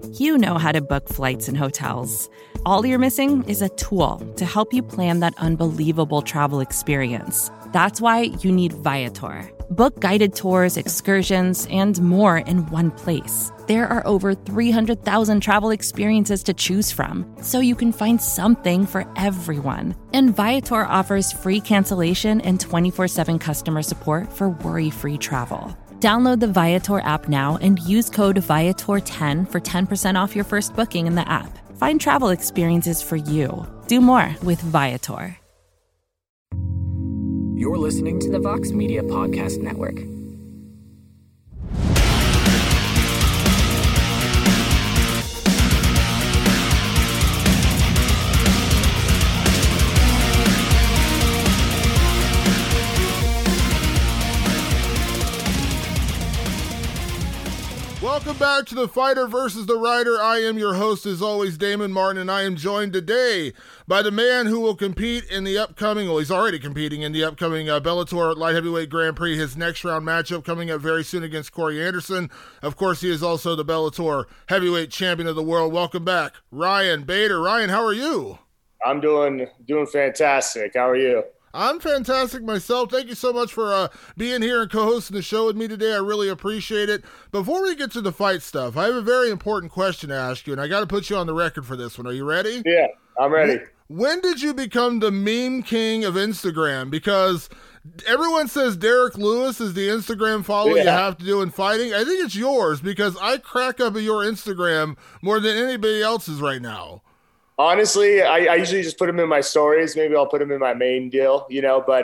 You know how to book flights and hotels. All you're missing is a tool to help you plan that unbelievable travel experience. That's why you need Viator. Book guided tours, excursions, and more in one place. There are over 300,000 travel experiences to choose from, so you can find something for everyone. And Viator offers free cancellation and 24/7 customer support for worry-free travel. Download the Viator app now and use code Viator10 for 10% off your first booking in the app. Find travel experiences for you. Do more with Viator. You're listening to the Vox Media Podcast Network. Welcome back to The Fighter versus the Writer. I am your host, as always, Damon Martin, and I am joined today by the man who will compete in the upcoming, well, he's already competing in the upcoming Bellator Light Heavyweight Grand Prix, his next round matchup coming up very soon against Corey Anderson. Of course, he is also the Bellator Heavyweight Champion of the World. Welcome back, Ryan Bader. Ryan, how are you? I'm doing fantastic. How are you? I'm fantastic myself. Thank you so much for being here and co-hosting the show with me today. I really appreciate it. Before we get to the fight stuff, I have a very important question to ask you, and I got to put you on the record for this one. Are you ready? Yeah, I'm ready. When did you become the meme king of Instagram? Because everyone says Derek Lewis is the Instagram follow you have to do in fighting. I think it's yours because I crack up at your Instagram more than anybody else's right now. Honestly, I usually just put them in my stories. Maybe I'll put them in my main deal, but,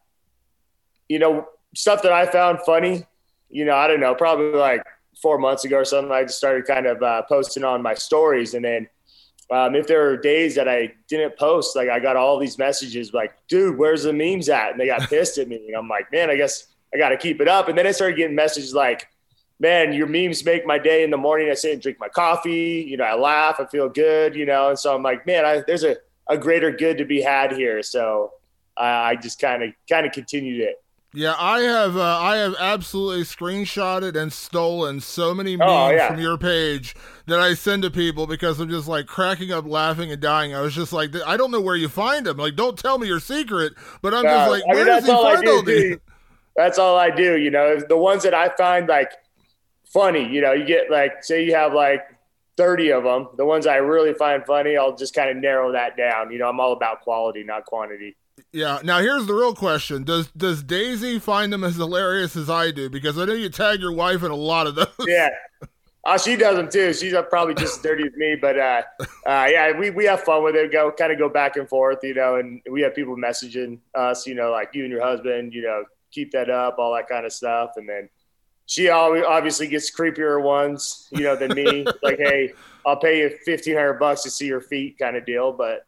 stuff that I found funny, I don't know, probably like 4 months ago or something, I just started kind of posting on my stories. And then if there are days that I didn't post, like I got all these messages like, dude, where's the memes at? And they got pissed at me. And I'm like, man, I guess I got to keep it up. And then I started getting messages like, man, your memes make my day in the morning. I sit and drink my coffee. I laugh. I feel good, And so I'm like, man, there's a greater good to be had here. So I just kind of continued it. Yeah, I have absolutely screenshotted and stolen so many memes from your page that I send to people because I'm just like cracking up, laughing, and dying. I was just like, I don't know where you find them. Like, don't tell me your secret. But I'm just like, where does he find all these? That's all I do. The ones that I find like funny, you get like, say you have like 30 of them. The ones I really find funny, I'll just kind of narrow that down. I'm all about quality, not quantity. Yeah. Now here's the real question. Does Daisy find them as hilarious as I do? Because I know you tag your wife in a lot of those. Yeah. She does them too. She's probably just as dirty as me, but we have fun with it. Go back and forth, and we have people messaging us, like you and your husband, keep that up, all that kind of stuff. And then she obviously gets creepier ones, than me. Like, hey, I'll pay you $1,500 to see your feet kind of deal. But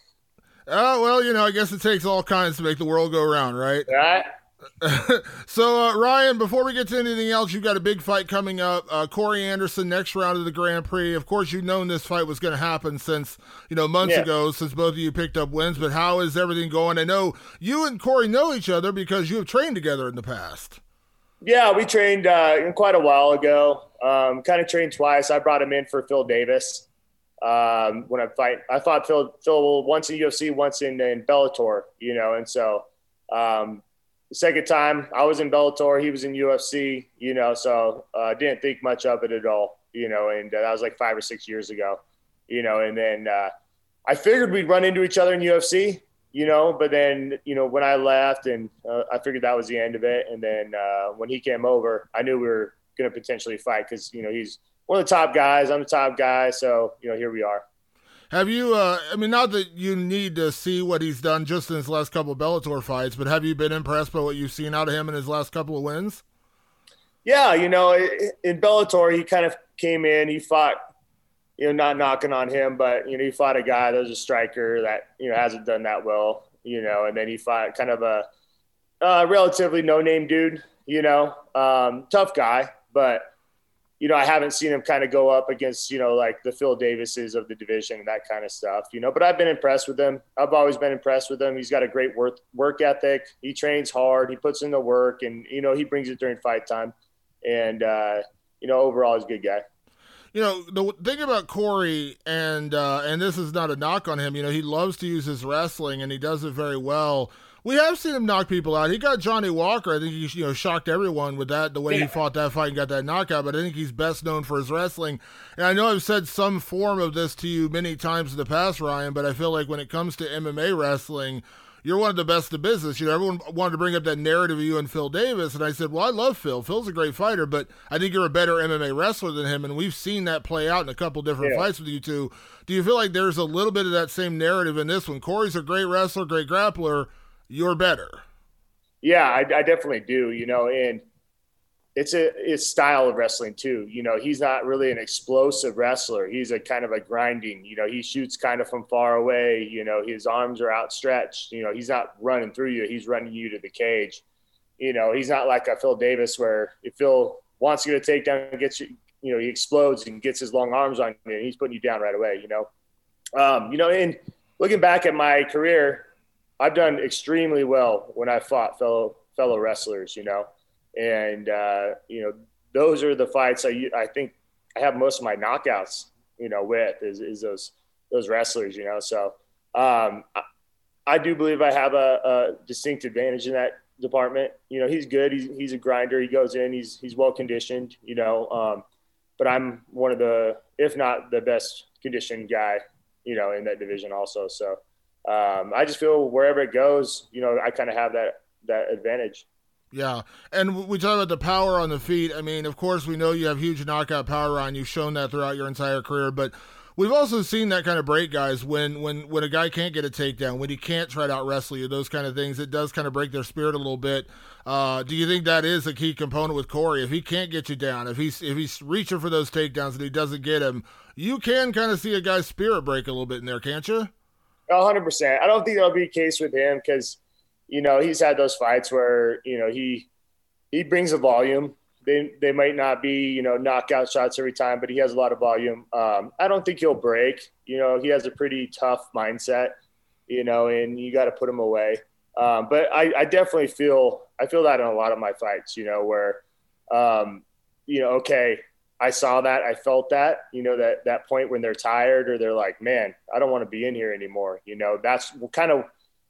well, I guess it takes all kinds to make the world go round, right? Right. So, Ryan, before we get to anything else, you've got a big fight coming up. Corey Anderson, next round of the Grand Prix. Of course, you've known this fight was going to happen since, months ago, since both of you picked up wins. But how is everything going? I know you and Corey know each other because you have trained together in the past. Yeah, we trained quite a while ago. Kind of trained twice. I brought him in for Phil Davis when I fought Phil once in UFC, once in Bellator, and so the second time I was in Bellator, he was in UFC, so didn't think much of it at all, and that was like 5 or 6 years ago, and then I figured we'd run into each other in UFC. But then, when I left and I figured that was the end of it. And then when he came over, I knew we were going to potentially fight because, he's one of the top guys. I'm the top guy. So, here we are. Have you, not that you need to see what he's done just in his last couple of Bellator fights, but have you been impressed by what you've seen out of him in his last couple of wins? Yeah, in Bellator, he kind of came in, he fought, not knocking on him, but, he fought a guy that was a striker that, hasn't done that well, and then he fought kind of a relatively no-name dude, tough guy, but, I haven't seen him kind of go up against, like the Phil Davises of the division and that kind of stuff, but I've been impressed with him. I've always been impressed with him. He's got a great work ethic. He trains hard. He puts in the work and, he brings it during fight time. And, overall he's a good guy. You know, the thing about Corey, and this is not a knock on him, you know, he loves to use his wrestling, and he does it very well. We have seen him knock people out. He got Johnny Walker. I think he, you know, shocked everyone with that, the way he fought that fight and got that knockout, but I think he's best known for his wrestling. And I know I've said some form of this to you many times in the past, Ryan, but I feel like when it comes to MMA wrestling, you're one of the best in business. You know, everyone wanted to bring up that narrative of you and Phil Davis, and I said, well, I love Phil. Phil's a great fighter, but I think you're a better MMA wrestler than him, and we've seen that play out in a couple different fights with you two. Do you feel like there's a little bit of that same narrative in this one? Corey's a great wrestler, great grappler. You're better. Yeah, I definitely do, you know, and it's style of wrestling too. You know, he's not really an explosive wrestler. He's a kind of a grinding, you know, he shoots kind of from far away, you know, his arms are outstretched, you know, he's not running through you. He's running you to the cage. You know, he's not like a Phil Davis where if Phil wants to get a takedown and gets you, you know, he explodes and gets his long arms on you and he's putting you down right away, you know? And looking back at my career, I've done extremely well when I fought fellow wrestlers, you know? And, you know, those are the fights I think I have most of my knockouts, you know, with is those wrestlers, you know? So I do believe I have a distinct advantage in that department. You know, he's good. He's a grinder. He goes in, he's well conditioned, you know, but I'm one of the, if not the best conditioned guy, you know, in that division also. So I just feel wherever it goes, you know, I kind of have that advantage. Yeah, and we talk about the power on the feet. I mean, of course, we know you have huge knockout power on. You've shown that throughout your entire career, but we've also seen that kind of break guys when a guy can't get a takedown, when he can't try to out-wrestle you, those kind of things. It does kind of break their spirit a little bit. Do you think that is a key component with Corey? If he can't get you down, if he's reaching for those takedowns and he doesn't get them, you can kind of see a guy's spirit break a little bit in there, can't you? 100%. I don't think that'll be the case with him because, you know, he's had those fights where, you know, he brings a volume. They might not be, you know, knockout shots every time, but he has a lot of volume. I don't think he'll break. You know, he has a pretty tough mindset, you know, and you got to put him away. But I definitely feel that in a lot of my fights, you know, where, you know, okay, I saw that, I felt that, you know, that point when they're tired or they're like, man, I don't want to be in here anymore. You know, that's kind of,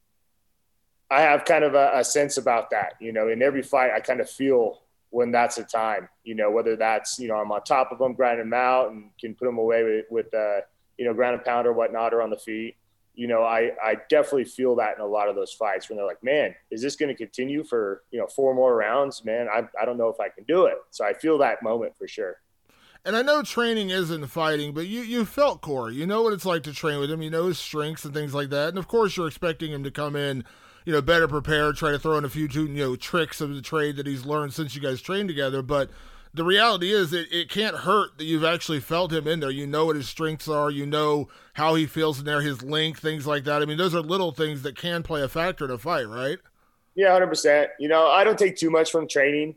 I have kind of a sense about that, you know, in every fight I kind of feel when that's the time, you know, whether that's, you know, I'm on top of them, grinding them out and can put them away with you know, ground and pound or whatnot, or on the feet. You know, I definitely feel that in a lot of those fights when they're like, man, is this going to continue for, you know, 4 more rounds? Man, I don't know if I can do it. So I feel that moment for sure. And I know training isn't fighting, but you felt Corey. You know what it's like to train with him. You know his strengths and things like that. And, of course, you're expecting him to come in, you know, better prepared, try to throw in a few, you know, tricks of the trade that he's learned since you guys trained together. But the reality is it can't hurt that you've actually felt him in there. You know what his strengths are. You know how he feels in there, his length, things like that. I mean, those are little things that can play a factor in a fight, right? Yeah, 100%. You know, I don't take too much from training,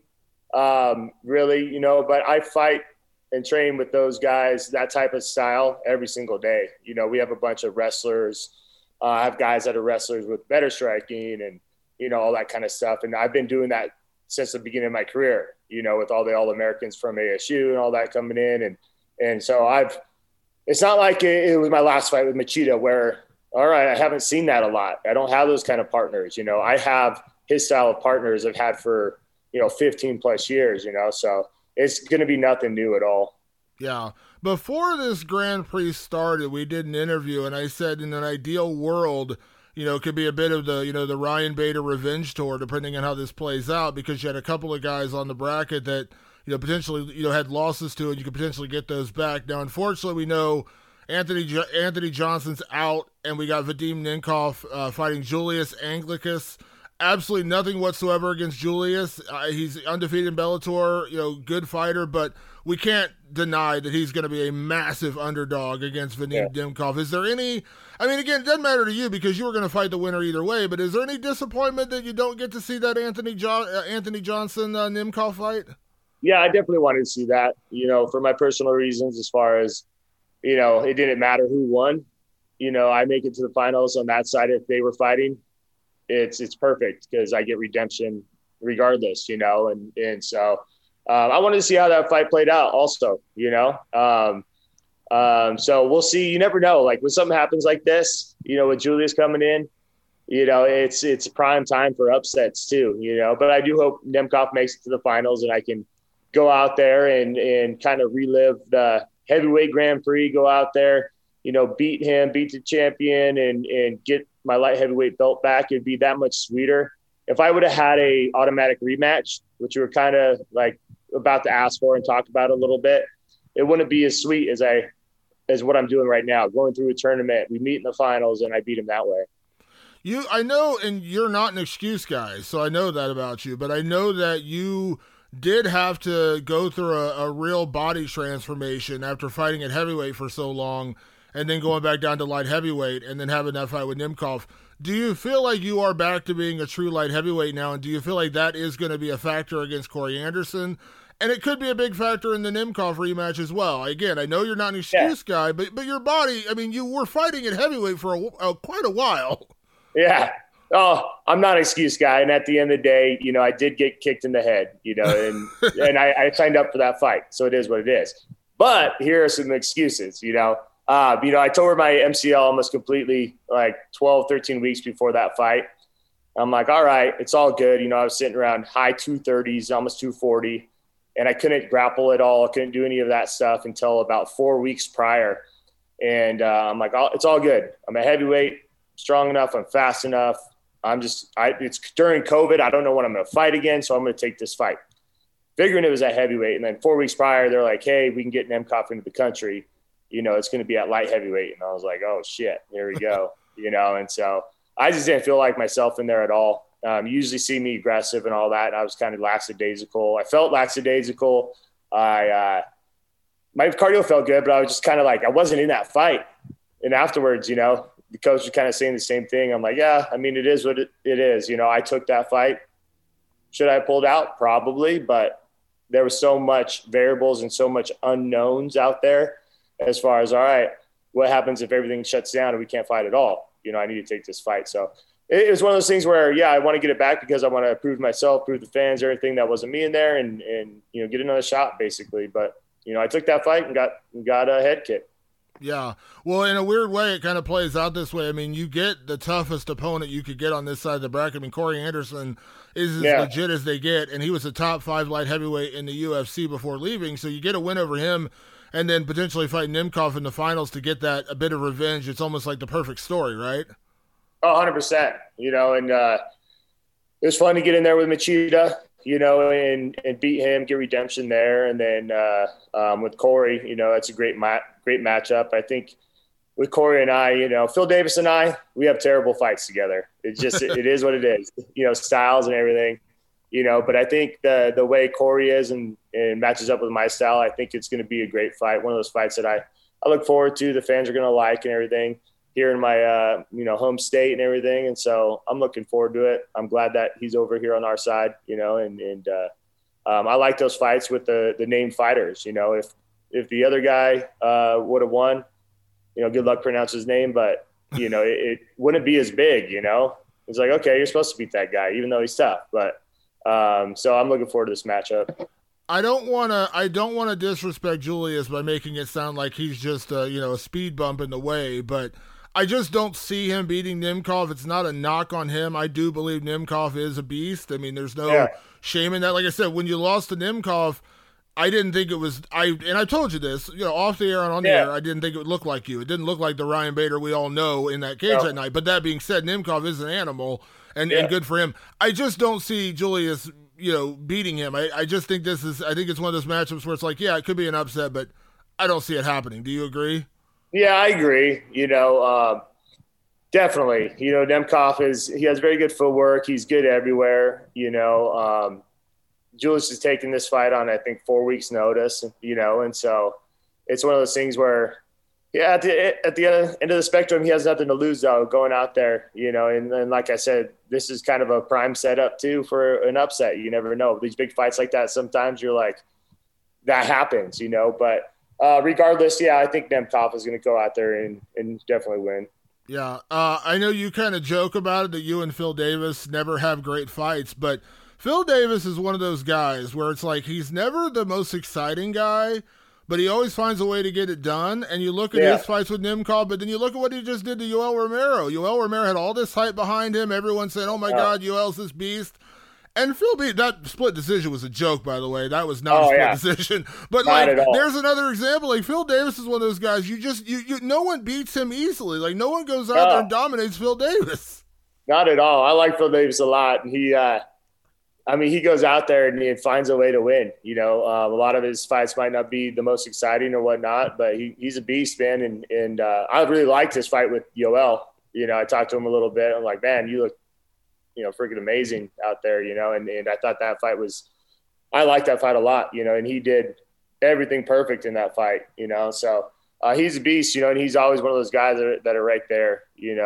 really, you know, but I fight and train with those guys, that type of style every single day. You know, we have a bunch of wrestlers. I have guys that are wrestlers with better striking and, you know, all that kind of stuff. And I've been doing that since the beginning of my career, you know, with all the All-Americans from ASU and all that coming in. And so it's not like it was my last fight with Machida where, all right, I haven't seen that a lot. I don't have those kind of partners, you know. I have his style of partners I've had for, you know, 15 plus years, you know, so it's going to be nothing new at all. Yeah. Before this Grand Prix started, we did an interview, and I said in an ideal world, you know, it could be a bit of the, you know, the Ryan Bader revenge tour, depending on how this plays out, because you had a couple of guys on the bracket that, you know, potentially, you know, had losses to, and you could potentially get those back. Now, unfortunately, we know Anthony Johnson's out, and we got Vadim Nemkov fighting Julius Anglicus. Absolutely nothing whatsoever against Julius. He's undefeated in Bellator, you know, good fighter, but we can't deny that he's going to be a massive underdog against Vadim Nemkov. Is there any, I mean, again, it doesn't matter to you because you were going to fight the winner either way, but is there any disappointment that you don't get to see that Anthony Johnson Nemkov fight? Yeah, I definitely wanted to see that, you know, for my personal reasons, as far as, you know, it didn't matter who won. You know, I make it to the finals on that side if they were fighting. It's perfect because I get redemption regardless, you know, and so I wanted to see how that fight played out also, so we'll see. You never know. Like when something happens like this, with Julius coming in, it's prime time for upsets too, but I do hope Nemkov makes it to the finals and I can go out there and kind of relive the heavyweight Grand Prix, go out there, beat him, beat the champion and get my light heavyweight belt back. It'd be that much sweeter. If I would have had a automatic rematch, which we were kind of like about to ask for and talk about a little bit, it wouldn't be as sweet as what I'm doing right now, going through a tournament. We meet in the finals and I beat him that way. I know, and you're not an excuse guy, so I know that about you, but I know that you did have to go through a real body transformation after fighting at heavyweight for so long and then going back down to light heavyweight and then having that fight with Nemkov. Do you feel like you are back to being a true light heavyweight now, and do you feel like that is going to be a factor against Corey Anderson? And it could be a big factor in the Nemkov rematch as well. Again, I know you're not an excuse guy, but your body, I mean, you were fighting at heavyweight for quite a while. Yeah. Oh, I'm not an excuse guy. And at the end of the day, I did get kicked in the head, and I signed up for that fight. So it is what it is. But here are some excuses, I tore my MCL almost completely like 12, 13 weeks before that fight. I'm like, all right, it's all good. I was sitting around high 230s, almost 240, and I couldn't grapple at all. I couldn't do any of that stuff until about 4 weeks prior. And I'm like, it's all good. I'm a heavyweight, strong enough. I'm fast enough. It's during COVID. I don't know when I'm going to fight again, so I'm going to take this fight. Figuring it was at heavyweight. And then 4 weeks prior, they're like, hey, we can get Nemkov into the country. It's going to be at light heavyweight. And I was like, oh, shit, here we go. And so I just didn't feel like myself in there at all. You usually see me aggressive and all that. And I was kind of lackadaisical. I felt lackadaisical. My cardio felt good, but I was just kind of like, I wasn't in that fight. And afterwards, the coach was kind of saying the same thing. I'm like, yeah, I mean, it is what it is. I took that fight. Should I have pulled out? Probably. But there was so much variables and so much unknowns out there as far as, all right, what happens if everything shuts down and we can't fight at all? I need to take this fight. So it was one of those things where, yeah, I want to get it back because I want to prove myself, prove the fans, everything that wasn't me in there and get another shot basically. But, I took that fight and got a head kick. Yeah. Well, in a weird way, it kind of plays out this way. I mean, you get the toughest opponent you could get on this side of the bracket. I mean, Corey Anderson is as legit as they get, and he was a top 5 light heavyweight in the UFC before leaving. So you get a win over him and then potentially fight Nemkov in the finals to get that a bit of revenge. It's almost like the perfect story, right? Oh, 100%. And it was fun to get in there with Machida, and beat him, get redemption there. And then with Corey, that's a great matchup. I think with Corey and I, Phil Davis and I, we have terrible fights together. It's just, it is what it is, styles and everything, but I think the way Corey is and matches up with my style, I think it's going to be a great fight. One of those fights that I look forward to, the fans are going to like and everything here in my, home state and everything. And so I'm looking forward to it. I'm glad that he's over here on our side, I like those fights with the named fighters. If the other guy would have won, good luck pronouncing his name, but it wouldn't be as big, It's like, okay, you're supposed to beat that guy, even though he's tough. But so I'm looking forward to this matchup. I don't want to disrespect Julius by making it sound like he's just a speed bump in the way, but I just don't see him beating Nemkov. It's not a knock on him. I do believe Nemkov is a beast. I mean, there's no shame in that. Like I said, when you lost to Nemkov, I didn't think it was and I told you this, off the air and on the air, I didn't think it would look like you. It didn't look like the Ryan Bader we all know in that cage that night. But that being said, Nemkov is an animal and good for him. I just don't see Julius, beating him. I just think I think it's one of those matchups where it's like, it could be an upset, but I don't see it happening. Do you agree? Yeah, I agree. Definitely. Nemkov he has very good footwork. He's good everywhere. Julius is taking this fight on, I think, 4 weeks notice, and so it's one of those things where, at the end of the spectrum, he has nothing to lose though, going out there, and like I said, this is kind of a prime setup too for an upset. You never know. These big fights like that, sometimes you're like, that happens, but regardless, I think Nemkov is going to go out there and definitely win. Yeah. I know you kind of joke about it that you and Phil Davis never have great fights, but Phil Davis is one of those guys where it's like he's never the most exciting guy, but he always finds a way to get it done. And you look at his fights with Nemkov, but then you look at what he just did to Yoel Romero. Yoel Romero had all this hype behind him. Everyone saying, oh, my God, Yoel's this beast. And Phil beat that split decision was a joke, by the way. That was not a split decision. But not like, there's another example. Like Phil Davis is one of those guys. You no one beats him easily. Like no one goes out there and dominates Phil Davis. Not at all. I like Phil Davis a lot, and he goes out there and he finds a way to win. You know, a lot of his fights might not be the most exciting or whatnot, but he's a beast, man. And I really liked his fight with Yoel. You know, I talked to him a little bit. I'm like, man, you look, freaking amazing out there, and I thought that fight I liked that fight a lot, and he did everything perfect in that fight, so he's a beast, and he's always one of those guys that are right there,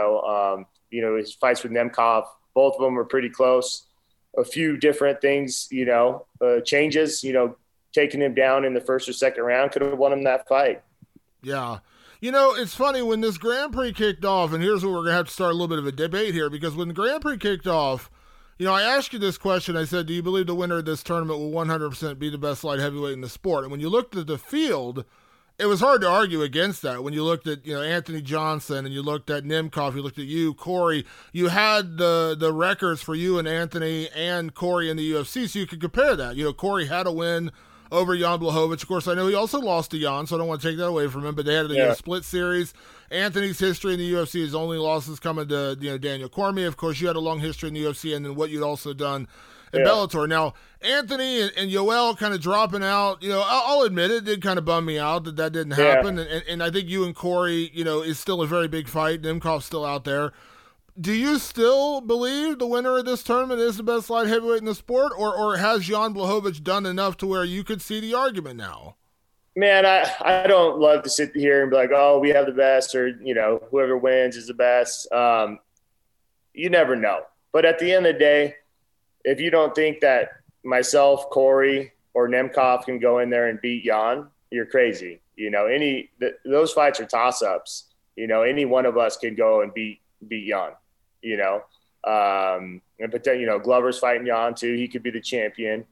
his fights with Nemkov, both of them were pretty close, a few different things, changes, taking him down in the first or second round could have won him that fight. Yeah. It's funny when this Grand Prix kicked off, and here's where we're going to have to start a little bit of a debate here, because when the Grand Prix kicked off, I asked you this question. I said, do you believe the winner of this tournament will 100% be the best light heavyweight in the sport? And when you looked at the field, it was hard to argue against that. When you looked at, Anthony Johnson, and you looked at Nemkov, you looked at you, Corey, you had the records for you and Anthony and Corey in the UFC, so you could compare that. Corey had a win over Jan Blachowicz. Of course, I know he also lost to Jan, so I don't want to take that away from him, but they had a split series. Anthony's history in the UFC, his only losses coming to Daniel Cormier. Of course, you had a long history in the UFC, and then what you'd also done in Bellator. Now, Anthony and Yoel kind of dropping out, I'll admit it did kind of bum me out that didn't happen, and I think you and Corey, is still a very big fight. Nemkov's still out there. Do you still believe the winner of this tournament is the best light heavyweight in the sport, or has Jan Blachowicz done enough to where you could see the argument now? Man, I don't love to sit here and be like, oh, we have the best, or, whoever wins is the best. You never know. But at the end of the day, if you don't think that myself, Corey, or Nemkov can go in there and beat Jan, you're crazy. Those fights are toss-ups. Any one of us can go and beat Jan. And Glover's fighting Jan too. He could be the champion,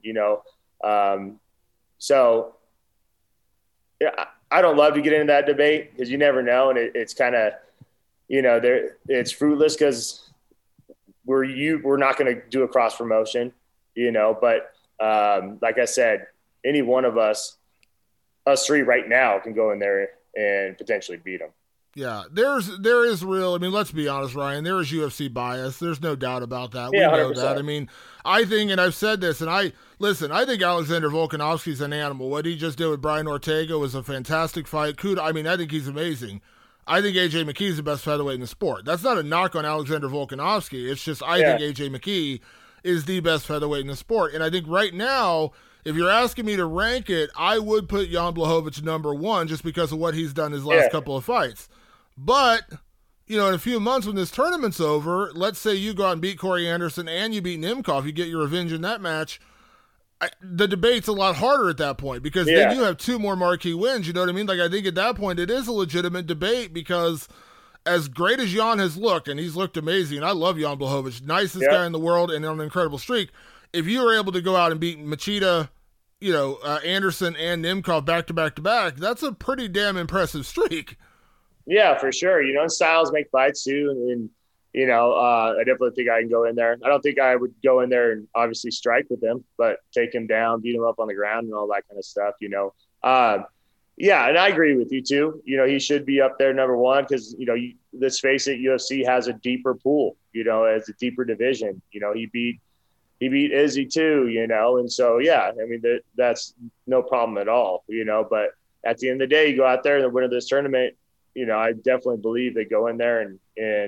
so yeah, I don't love to get into that debate because you never know. And it's kind of, it's fruitless because we're not going to do a cross promotion, but like I said, any one of us three right now can go in there and potentially beat them. Yeah, there is real. I mean, let's be honest, Ryan. There is UFC bias. There's no doubt about that. Yeah, we know 100%. that. I mean, I think, and I've said this, and I think Alexander Volkanovski's an animal. What he just did with Brian Ortega was a fantastic fight. I think he's amazing. I think AJ McKee's the best featherweight in the sport. That's not a knock on Alexander Volkanovski. It's just I think AJ McKee is the best featherweight in the sport. And I think right now, if you're asking me to rank it, I would put Jan Blachowicz number one just because of what he's done his last couple of fights. But, in a few months when this tournament's over, let's say you go out and beat Corey Anderson and you beat Nemkov, you get your revenge in that match. The debate's a lot harder at that point because then you have two more marquee wins. You know what I mean? Like, I think at that point it is a legitimate debate because as great as Jan has looked, and he's looked amazing, I love Jan Blachowicz, nicest guy in the world and on an incredible streak. If you were able to go out and beat Machida, Anderson and Nemkov back to back to back, that's a pretty damn impressive streak. Yeah, for sure. And styles make fights too. And I definitely think I can go in there. I don't think I would go in there and obviously strike with him, but take him down, beat him up on the ground and all that kind of stuff, and I agree with you too. He should be up there number one because, let's face it, UFC has a deeper pool, as a deeper division. He beat Izzy too, and so, that's no problem at all, but at the end of the day, you go out there and the winner of this tournament, I definitely believe they go in there and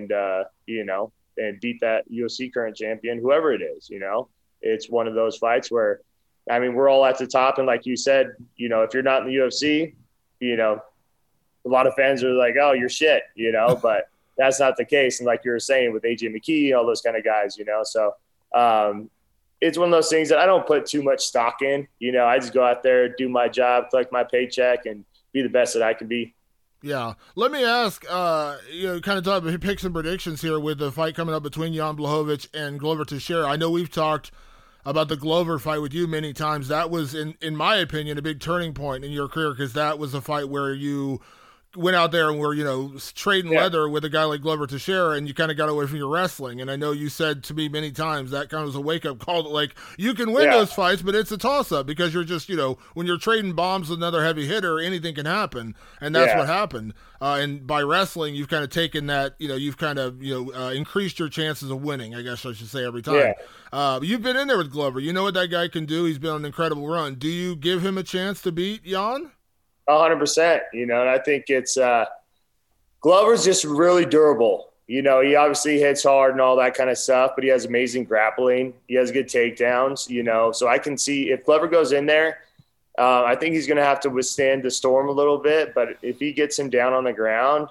beat that UFC current champion, whoever it is, it's one of those fights where, we're all at the top. And like you said, if you're not in the UFC, a lot of fans are like, oh, you're shit, but that's not the case. And like you were saying with AJ McKee, all those kind of guys, so it's one of those things that I don't put too much stock in, I just go out there, do my job, collect my paycheck and be the best that I can be. Yeah. Let me ask, kind of talk about picks and predictions here with the fight coming up between Jan Blachowicz and Glover Teixeira. I know we've talked, about the Glover fight with you many times. That was, in my opinion, a big turning point in your career, because that was a fight where you went out there and were, trading leather with a guy like Glover Teixeira, and you kind of got away from your wrestling. And I know you said to me many times that kind of was a wake-up call that, like, you can win those fights, but it's a toss-up because you're just, when you're trading bombs with another heavy hitter, anything can happen. And that's what happened. And by wrestling, you've kind of taken that, you've kind of, increased your chances of winning, I guess I should say, every time. You've been in there with Glover. You know what that guy can do. He's been on an incredible run. Do you give him a chance to beat Jan? 100%, and I think it's Glover's just really durable. He obviously hits hard and all that kind of stuff, but he has amazing grappling. He has good takedowns, so I can see if Glover goes in there, I think he's going to have to withstand the storm a little bit, but if he gets him down on the ground,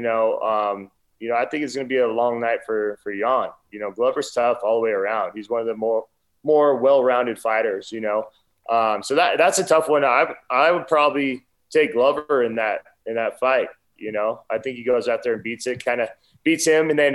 I think it's going to be a long night for Jan. Glover's tough all the way around. He's one of the more well-rounded fighters, so that's a tough one. I would probably take Glover in that fight. I think he goes out there and beats him, and then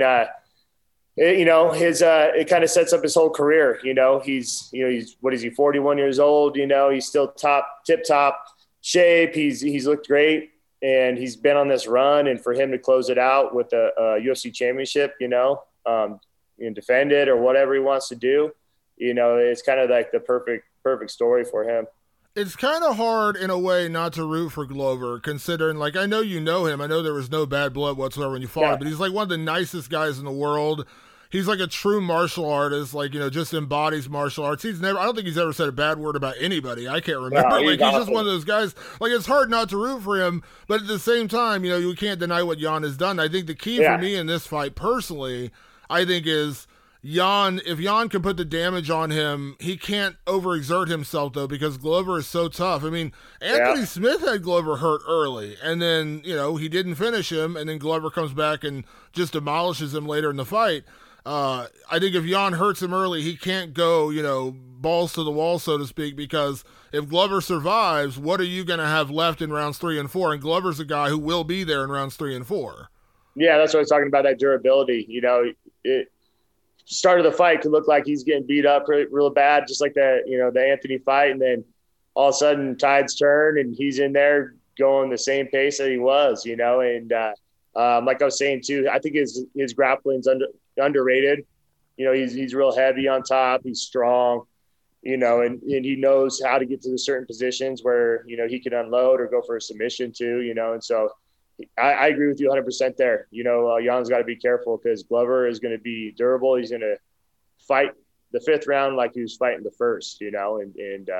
it kind of sets up his whole career. He's what is he, 41 years old? He's still tip top shape. He's looked great, and he's been on this run. And for him to close it out with a UFC championship, and defend it or whatever he wants to do, it's kind of like the perfect story for him. It's kind of hard in a way not to root for Glover, considering, like, I know you know him. I know there was no bad blood whatsoever when you fought him, but he's like one of the nicest guys in the world. He's like a true martial artist, like, just embodies martial arts. I don't think he's ever said a bad word about anybody. I can't remember. No, he's just one of those guys. Like, it's hard not to root for him, but at the same time, you can't deny what Jan has done. I think the key for me in this fight, personally, I think is if Jan can put the damage on him, he can't overexert himself, though, because Glover is so tough. I mean, Anthony Smith had Glover hurt early, and then, he didn't finish him, and then Glover comes back and just demolishes him later in the fight. I think if Jan hurts him early, he can't go, balls to the wall, so to speak, because if Glover survives, what are you going to have left in rounds 3 and 4? And Glover's a guy who will be there in rounds 3 and 4. Yeah, that's what I was talking about, that durability. Start of the fight could look like he's getting beat up real bad, just like the Anthony fight. And then all of a sudden tides turn and he's in there going the same pace that he was, and like I was saying too, I think his grappling's underrated. He's real heavy on top. He's strong, and he knows how to get to the certain positions where, he can unload or go for a submission too, and so I agree with you 100% there. Jan's got to be careful because Glover is going to be durable. He's going to fight the 5th round like he was fighting the 1st,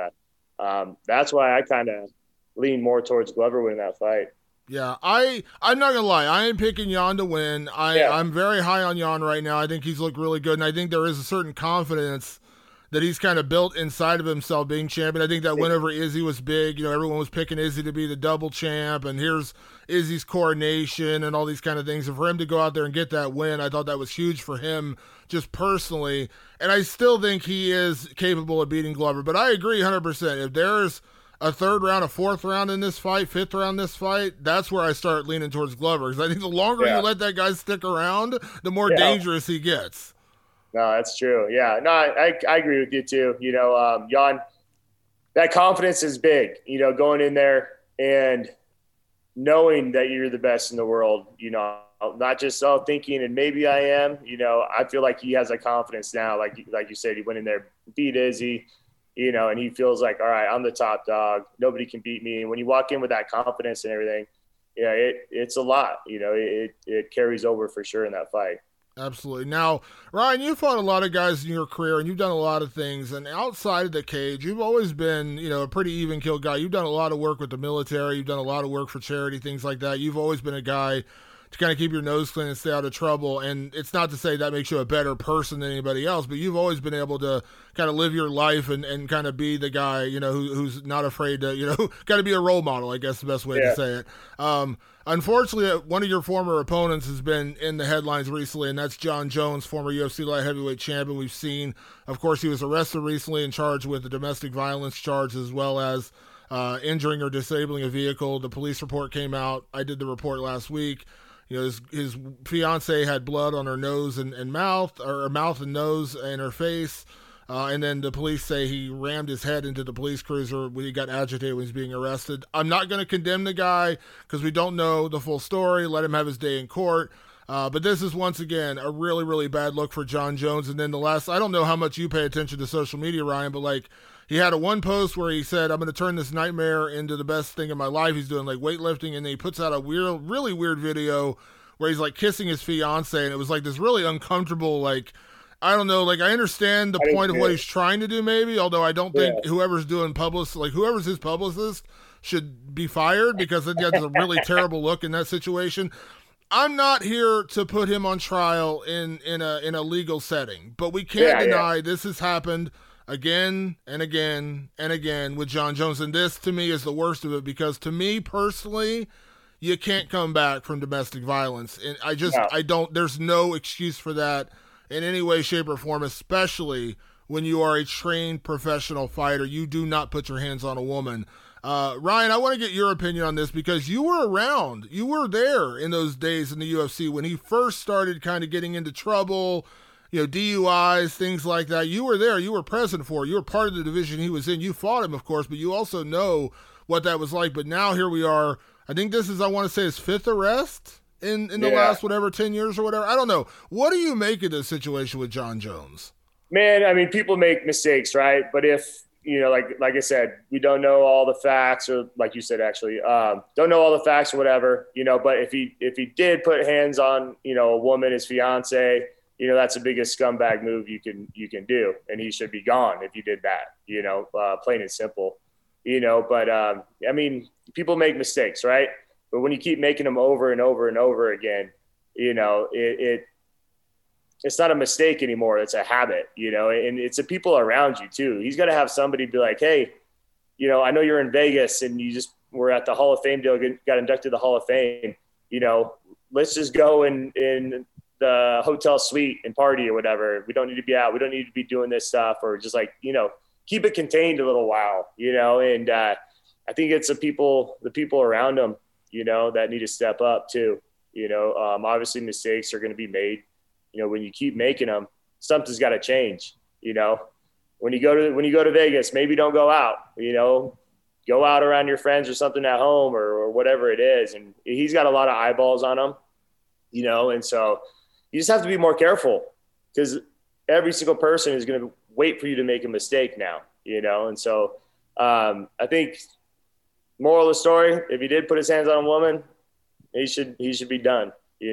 and that's why I kind of lean more towards Glover winning that fight. Yeah, I'm not going to lie. I am picking Jan to win. I'm very high on Jan right now. I think he's looked really good, and I think there is a certain confidence that he's kind of built inside of himself being champion. I think that win over Izzy was big. Everyone was picking Izzy to be the double champ, and here's Izzy's coronation and all these kind of things. And for him to go out there and get that win, I thought that was huge for him just personally. And I still think he is capable of beating Glover. But I agree 100%. If there's a 3rd round, a 4th round in this fight, 5th round in this fight, that's where I start leaning towards Glover. Because I think the longer you let that guy stick around, the more dangerous he gets. No, that's true. Yeah, no, I agree with you too. Jan, that confidence is big, going in there and knowing that you're the best in the world, not just thinking and maybe I am, I feel like he has that confidence now. Like you said, he went in there, beat Izzy, and he feels like, all right, I'm the top dog. Nobody can beat me. And when you walk in with that confidence and everything, it's a lot, it carries over for sure in that fight. Absolutely. Now, Ryan, you fought a lot of guys in your career, and you've done a lot of things. And outside of the cage, you've always been, a pretty even-killed guy. You've done a lot of work with the military. You've done a lot of work for charity, things like that. You've always been a guy to kind of keep your nose clean and stay out of trouble. And it's not to say that makes you a better person than anybody else, but you've always been able to kind of live your life and kind of be the guy, who's not afraid to, got to be a role model, I guess the best way to say it. Unfortunately, one of your former opponents has been in the headlines recently, and that's Jon Jones, former UFC light heavyweight champion. We've seen, of course, he was arrested recently and charged with a domestic violence charge as well as injuring or disabling a vehicle. The police report came out. I did the report last week. His fiance had blood on her nose and mouth, or mouth and nose and her face. And then the police say he rammed his head into the police cruiser when he got agitated when he was being arrested. I'm not going to condemn the guy because we don't know the full story. Let him have his day in court. But this is, once again, a really, really bad look for Jon Jones. And then the last, I don't know how much you pay attention to social media, Ryan, but like he had one post where he said, I'm going to turn this nightmare into the best thing in my life. He's doing like weightlifting, and then he puts out a really weird video where he's like kissing his fiance, and it was like this really uncomfortable, like, I don't know, like I understand the point of what he's trying to do maybe, although I don't think whoever's doing whoever's his publicist should be fired, because that's a really terrible look in that situation. I'm not here to put him on trial in a legal setting, but we can't deny this has happened again and again and again with Jon Jones, and this to me is the worst of it, because to me personally, you can't come back from domestic violence, and I don't. There's no excuse for that in any way, shape, or form, especially when you are a trained professional fighter. You do not put your hands on a woman. Ryan, I want to get your opinion on this, because you were around. You were there in those days in the UFC when he first started kind of getting into trouble, DUIs, things like that. You were there. You were present for it. You were part of the division he was in. You fought him, of course, but you also know what that was like. But now here we are. I think this is, I want to say, his fifth arrest in the last, 10 years or whatever. I don't know. What do you make of this situation with Jon Jones? Man, I mean, people make mistakes, right? But if, like I said, we don't know all the facts, or like you said, actually, don't know all the facts or whatever, but if he did put hands on, a woman, his fiance, that's the biggest scumbag move you can do. And he should be gone if you did that, plain and simple, but I mean, people make mistakes, right? But when you keep making them over and over and over again, it's not a mistake anymore. It's a habit, and it's the people around you too. He's got to have somebody be like, hey, I know you're in Vegas and you just were at the Hall of Fame deal, got inducted to the Hall of Fame. Let's just go in the hotel suite and party or whatever. We don't need to be out. We don't need to be doing this stuff, or just like, keep it contained a little while, and I think it's the people around him, that need to step up too. Obviously mistakes are going to be made. When you keep making them, something's got to change. When you go to Vegas, maybe don't go out. Go out around your friends or something at home or whatever it is. And he's got a lot of eyeballs on him, and so you just have to be more careful, because every single person is going to wait for you to make a mistake now. And so I think moral of the story: if he did put his hands on a woman, he should be done.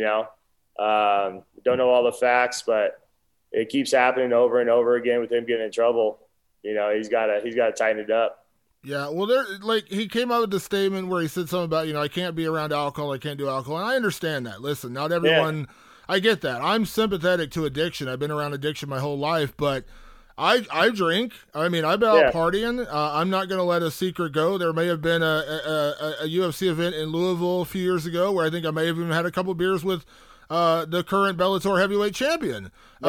Don't know all the facts, but it keeps happening over and over again with him getting in trouble. He's got to tighten it up. Yeah, well, he came out with the statement where he said something about, I can't be around alcohol, I can't do alcohol, and I understand that. Listen, not everyone, I get that. I'm sympathetic to addiction. I've been around addiction my whole life, but I drink. I mean, I've been out partying. I'm not going to let a secret go. There may have been a UFC event in Louisville a few years ago where I think I may have even had a couple beers with the current Bellator heavyweight champion.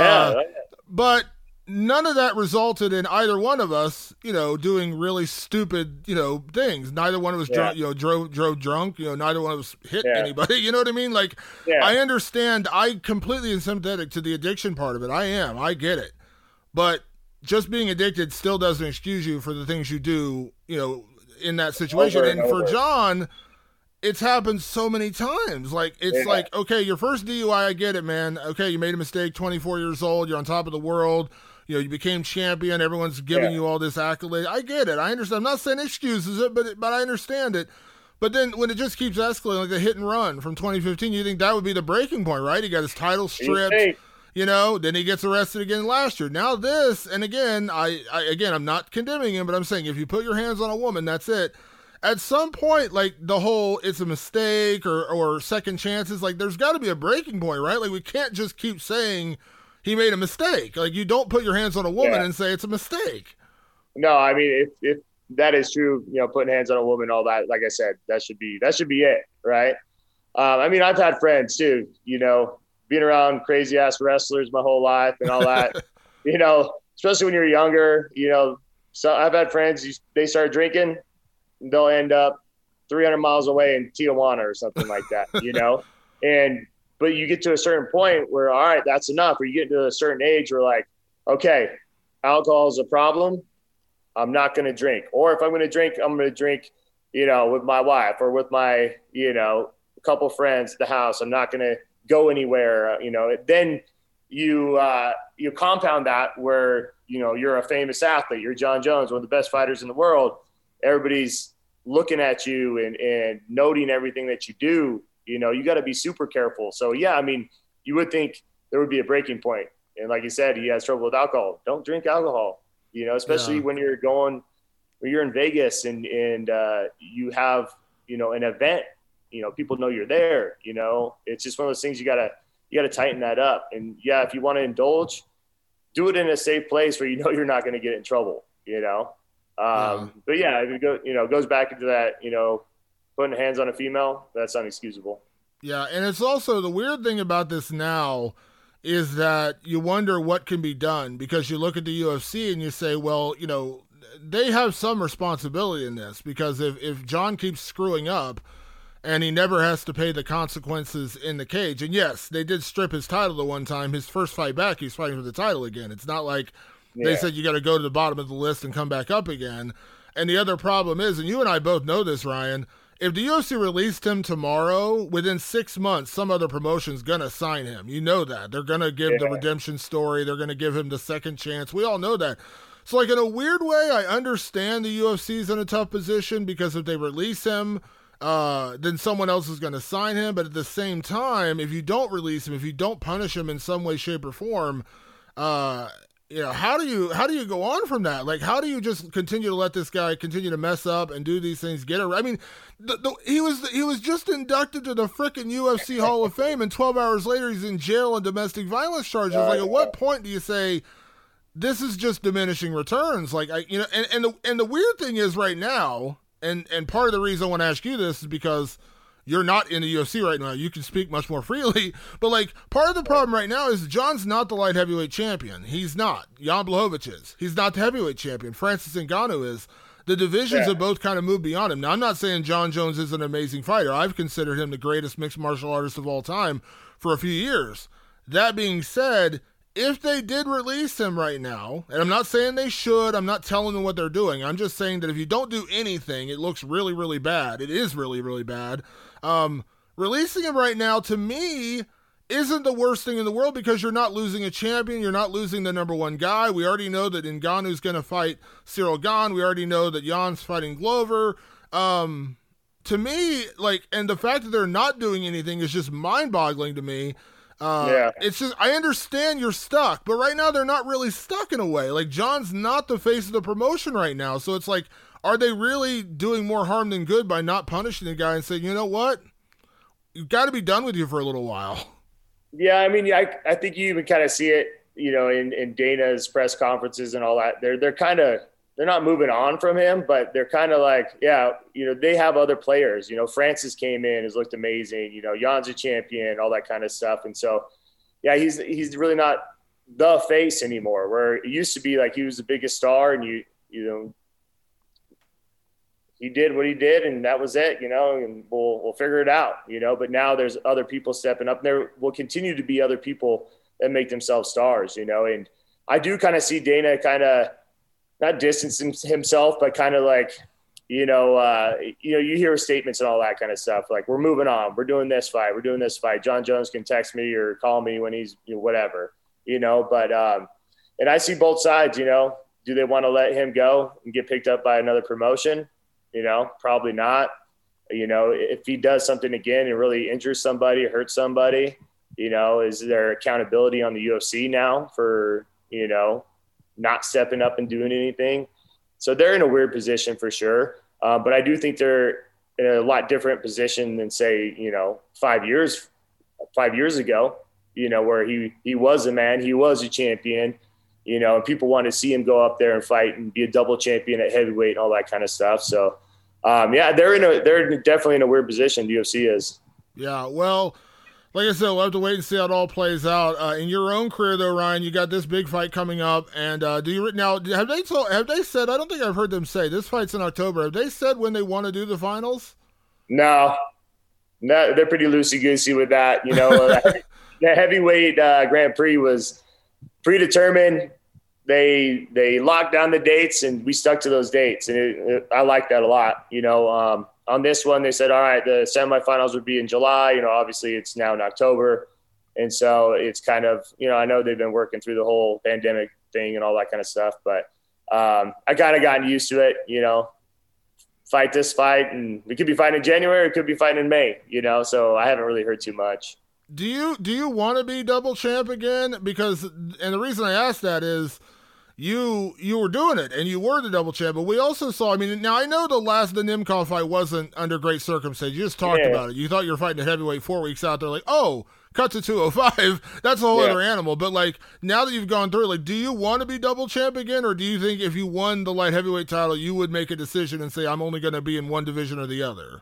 But none of that resulted in either one of us, doing really stupid, things. Neither one of us drove drunk, neither one of us hit anybody. You know what I mean? Like, I understand. I completely am sympathetic to the addiction part of it. I get it. But just being addicted still doesn't excuse you for the things you do, in that situation. And for Jon, it's happened so many times. Like, it's like, okay, your first DUI, I get it, man. Okay, you made a mistake, 24 years old, you're on top of the world, you became champion, everyone's giving you all this accolade. I get it. I understand. I'm not saying excuses it, but I understand it. But then when it just keeps escalating, like the hit and run from 2015, you think that would be the breaking point, right? He got his title stripped, then he gets arrested again last year. Now this, and again, I'm not condemning him, but I'm saying if you put your hands on a woman, that's it. At some point, like the whole it's a mistake or second chances, like there's got to be a breaking point, right? Like we can't just keep saying he made a mistake. Like you don't put your hands on a woman and say it's a mistake. No, I mean, if that is true, putting hands on a woman, all that, like I said, that should be it, right? I mean, I've had friends too, being around crazy ass wrestlers my whole life and all that, especially when you're younger, so I've had friends, they start drinking, they'll end up 300 miles away in Tijuana or something like that, but you get to a certain point where, all right, that's enough. Or you get to a certain age where like, okay, alcohol is a problem, I'm not going to drink. Or if I'm going to drink, I'm going to drink, with my wife or with my, a couple friends at the house. I'm not going to go anywhere, Then you compound that where, you're a famous athlete. You're John Jones, one of the best fighters in the world. Everybody's looking at you and noting everything that you do. You got to be super careful. So, yeah, I mean, you would think there would be a breaking point. And like you said, he has trouble with alcohol. Don't drink alcohol, especially when you're in Vegas and you have, an event, people know you're there, it's just one of those things you gotta tighten that up. And yeah, if you want to indulge, do it in a safe place where you're not going to get in trouble, But yeah, if it goes back into that, putting hands on a female, that's unexcusable. Yeah. And it's also the weird thing about this now is that you wonder what can be done, because you look at the UFC and you say, well, they have some responsibility in this, because if John keeps screwing up and he never has to pay the consequences in the cage, and yes, they did strip his title the one time, his first fight back, he's fighting for the title again. It's not like they said you got to go to the bottom of the list and come back up again. And the other problem is, and you and I both know this, Ryan, if the UFC released him tomorrow, within 6 months, some other promotion's going to sign him. You know that. They're going to give the redemption story. They're going to give him the second chance. We all know that. So, like, in a weird way, I understand the UFC's in a tough position, because if they release him, then someone else is going to sign him. But at the same time, if you don't release him, if you don't punish him in some way, shape, or form, how do you go on from that? Like, how do you just continue to let this guy continue to mess up and do these things? I mean, he was just inducted to the frickin' UFC Hall of Fame, and 12 hours later he's in jail on domestic violence charges. Like, at what point do you say this is just diminishing returns? Like, and the weird thing is right now, and part of the reason I want to ask you this is because you're not in the UFC right now. You can speak much more freely. But, like, part of the problem right now is John's not the light heavyweight champion. He's not. Jan Blachowicz is. He's not the heavyweight champion. Francis Ngannou is. The divisions have both kind of moved beyond him. Now, I'm not saying John Jones is an amazing fighter. I've considered him the greatest mixed martial artist of all time for a few years. That being said, if they did release him right now, and I'm not saying they should, I'm not telling them what they're doing. I'm just saying that if you don't do anything, it looks really, really bad. It is really, really bad. Releasing him right now, to me, isn't the worst thing in the world, because you're not losing a champion. You're not losing the number one guy. We already know that Ngannou's going to fight Cyril Gane. We already know that Jan's fighting Glover. To me, like, and the fact that they're not doing anything is just mind-boggling to me. It's just, I understand you're stuck, but right now they're not really stuck in a way. Like, John's not the face of the promotion right now. So it's like, are they really doing more harm than good by not punishing the guy and saying, you know what? You've got to be done with you for a little while. Yeah, I mean, I think you even kind of see it, in Dana's press conferences and all that. They're not moving on from him, but they're kind of like, they have other players. Francis came in, has looked amazing. Jan's a champion, all that kind of stuff. And so, yeah, he's really not the face anymore, where it used to be like he was the biggest star and he did what he did and that was it, and we'll figure it out, but now there's other people stepping up. There will continue to be other people that make themselves stars, and I do kind of see Dana kind of not distancing himself, but kind of like, you hear statements and all that kind of stuff. Like, we're moving on. We're doing this fight. John Jones can text me or call me when he's whatever, but and I see both sides, do they want to let him go and get picked up by another promotion? Probably not. If he does something again and really injures somebody, hurts somebody, is there accountability on the UFC now for, not stepping up and doing anything? So they're in a weird position for sure. But I do think they're in a lot different position than, say, 5 years ago, where he was a man, he was a champion, and people want to see him go up there and fight and be a double champion at heavyweight and all that kind of stuff. So, they're definitely in a weird position. The UFC is. Yeah. Well, like I said, we'll have to wait and see how it all plays out. In your own career, though, Ryan, you got this big fight coming up, and have they said? I don't think I've heard them say this fight's in October. Have they said when they want to do the finals? No, they're pretty loosey goosey with that. The heavyweight Grand Prix was predetermined. they locked down the dates and we stuck to those dates. And I like that a lot. On this one, they said, all right, the semifinals would be in July. Obviously it's now in October. And so it's kind of, I know they've been working through the whole pandemic thing and all that kind of stuff, but I kind of gotten used to it, fight this fight, and we could be fighting in January, or it could be fighting in May, so I haven't really heard too much. Do you want to be double champ again? Because, and the reason I asked that is you were doing it and you were the double champ, but we also saw, now I know the Nemkov fight wasn't under great circumstances. You just talked about it. You thought you were fighting a heavyweight 4 weeks out there, like, oh, cut to 205. That's a whole other animal. But now that you've gone through, do you want to be double champ again? Or do you think if you won the light heavyweight title, you would make a decision and say, I'm only going to be in one division or the other?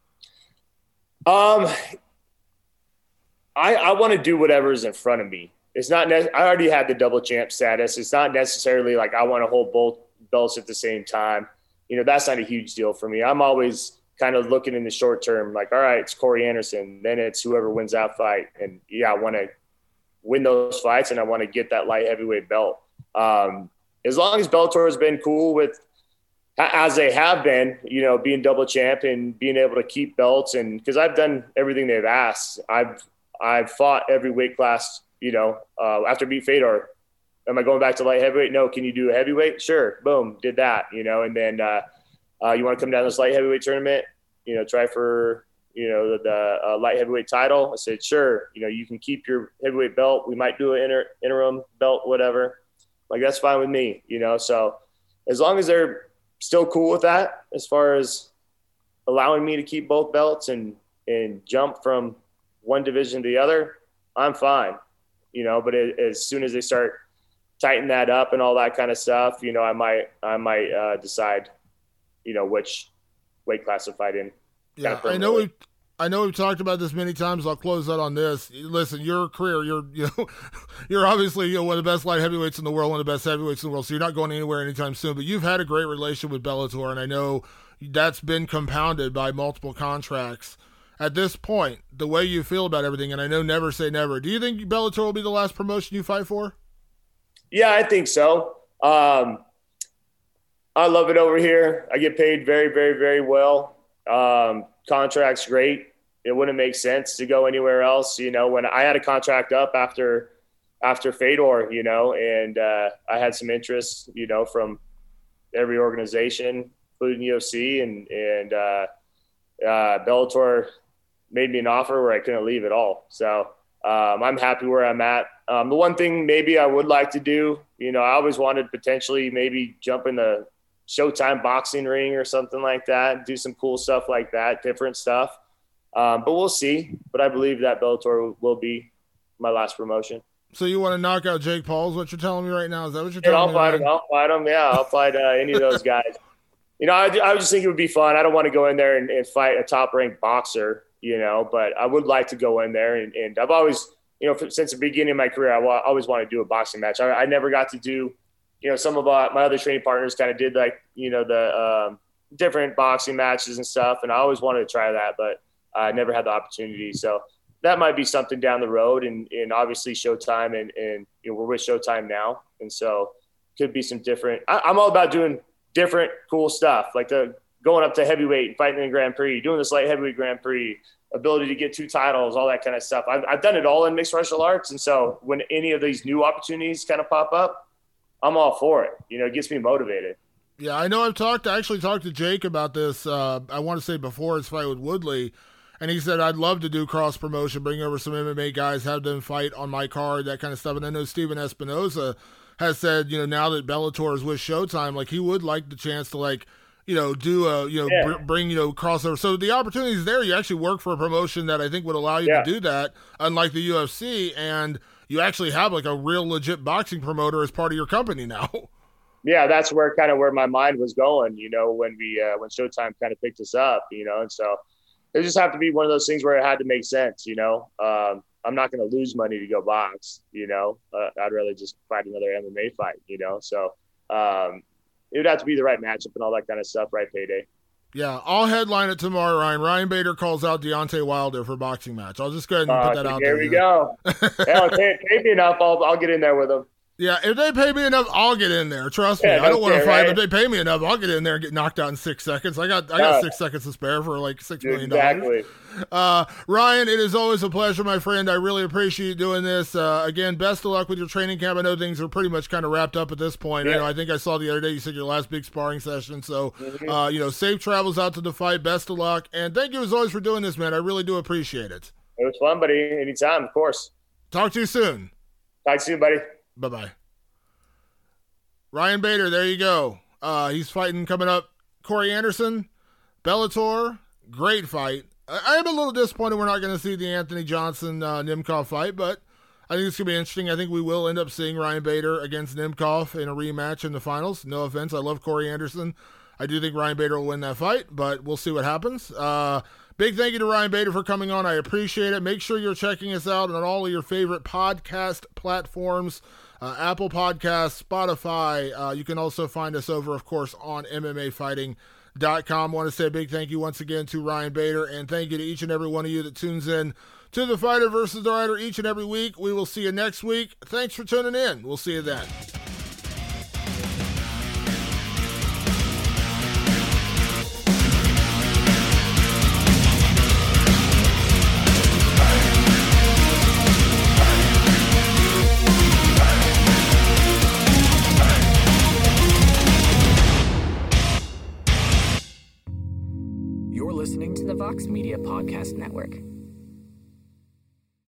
I want to do whatever's in front of me. It's not. I already had the double champ status. It's not necessarily like I want to hold both belts at the same time. That's not a huge deal for me. I'm always kind of looking in the short term, like, all right, it's Corey Anderson. Then it's whoever wins that fight. And I want to win those fights and I want to get that light heavyweight belt. As long as Bellator has been cool with, as they have been, being double champ and being able to keep belts, and because I've done everything they've asked. I've fought every weight class. After beat Fedor, am I going back to light heavyweight? No. Can you do a heavyweight? Sure. Boom. Did that, and then you want to come down to this light heavyweight tournament, try for, the light heavyweight title. I said, sure. You can keep your heavyweight belt. We might do an interim belt, whatever. That's fine with me, so as long as they're still cool with that, as far as allowing me to keep both belts and jump from one division to the other, I'm fine. But as soon as they start tightening that up and all that kind of stuff, I might decide, which weight class to fight in. Yeah, I know we've talked about this many times. I'll close out on this. Listen, your career, you're obviously one of the best light heavyweights in the world, one of the best heavyweights in the world. So you're not going anywhere anytime soon. But you've had a great relationship with Bellator, and I know that's been compounded by multiple contracts. At this point, the way you feel about everything, and I know never say never, do you think Bellator will be the last promotion you fight for? Yeah, I think so. I love it over here. I get paid very, very, very well. Contract's great. It wouldn't make sense to go anywhere else. When I had a contract up after Fedor, and I had some interest, from every organization, including UFC, and Bellator made me an offer where I couldn't leave at all. So I'm happy where I'm at. The one thing maybe I would like to do, I always wanted potentially maybe jump in the Showtime boxing ring or something like that, do some cool stuff like that, different stuff. But we'll see. But I believe that Bellator will be my last promotion. So you want to knock out Jake Paul is what you're telling me right now? Is that what you're telling me? I'll fight him. Yeah, I'll fight any of those guys. I just think it would be fun. I don't want to go in there and fight a top-ranked boxer, but I would like to go in there. And I've always, since the beginning of my career, I always wanted to do a boxing match. I never got to do, some of my other training partners kind of did the different boxing matches and stuff. And I always wanted to try that, but I never had the opportunity. So that might be something down the road. And obviously Showtime and we're with Showtime now. And so could be some different, I'm all about doing different cool stuff, like going up to heavyweight, fighting in the Grand Prix, doing this light heavyweight Grand Prix, ability to get 2 titles, all that kind of stuff. I've done it all in mixed martial arts. And so when any of these new opportunities kind of pop up, I'm all for it. It gets me motivated. Yeah, I know I actually talked to Jake about this, I want to say before his fight with Woodley, and he said, I'd love to do cross promotion, bring over some MMA guys, have them fight on my card, that kind of stuff. And I know Steven Espinoza has said, now that Bellator is with Showtime, he would like the chance to bring, crossover. So the opportunity is there. You actually work for a promotion that I think would allow you to do that, unlike the UFC, and you actually have a real legit boxing promoter as part of your company now. Yeah, that's where my mind was going, when Showtime kind of picked us up, and so it just have to be one of those things where it had to make sense, I'm not going to lose money to go box, I'd rather just fight another MMA fight, so it would have to be the right matchup and all that kind of stuff, right payday. Yeah, I'll headline it tomorrow, Ryan. Ryan Bader calls out Deontay Wilder for a boxing match. I'll just go ahead and put that out there. There we go. Hell, pay me enough, I'll get in there with him. Yeah, if they pay me enough, I'll get in there. Trust me. I don't want to fight, but if they pay me enough, I'll get in there and get knocked out in 6 seconds. I got 6 seconds to spare for like $6 million. Exactly. Ryan, it is always a pleasure, my friend. I really appreciate you doing this. Again, best of luck with your training camp. I know things are pretty much kind of wrapped up at this point. Yeah. I think I saw the other day you said your last big sparring session. So, safe travels out to the fight. Best of luck. And thank you as always for doing this, man. I really do appreciate it. It was fun, buddy. Anytime, of course. Talk to you soon. Talk to you soon, buddy. Bye-bye. Ryan Bader, there you go. He's fighting coming up. Corey Anderson, Bellator, great fight. I am a little disappointed we're not going to see the Anthony Johnson Nimkov fight, but I think it's going to be interesting. I think we will end up seeing Ryan Bader against Nimkov in a rematch in the finals. No offense, I love Corey Anderson. I do think Ryan Bader will win that fight, but we'll see what happens. Big thank you to Ryan Bader for coming on. I appreciate it. Make sure you're checking us out on all of your favorite podcast platforms. Apple Podcasts, Spotify. You can also find us over, of course, on MMAfighting.com. I want to say a big thank you once again to Ryan Bader, and thank you to each and every one of you that tunes in to The Fighter versus the Writer each and every week. We will see you next week. Thanks for tuning in. We'll see you then. Listening to the Vox Media Podcast Network.